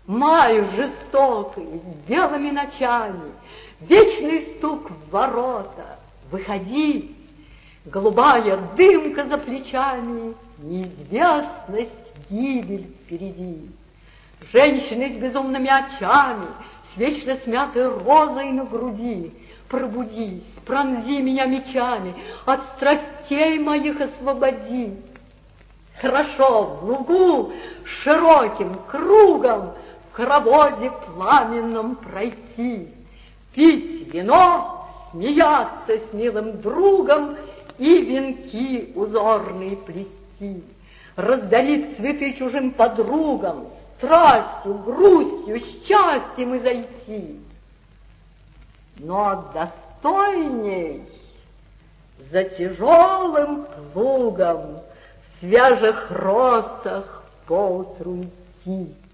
Май жестокий, белыми ночами, вечный стук в ворота. Выходи, голубая дымка за плечами, неизвестность, гибель впереди. Женщины с безумными очами, с вечно смятой розой на груди. Пробудись, пронзи меня мечами, от страстей моих освободи. Хорошо в лугу широким кругом в хороводе пламенном пройти, пить вино, смеяться с милым другом и венки узорные плести, раздарить цветы чужим подругам, страстью, грустью, счастьем изойти. Но достойней за тяжелым плугом в свежих росах поутру идти.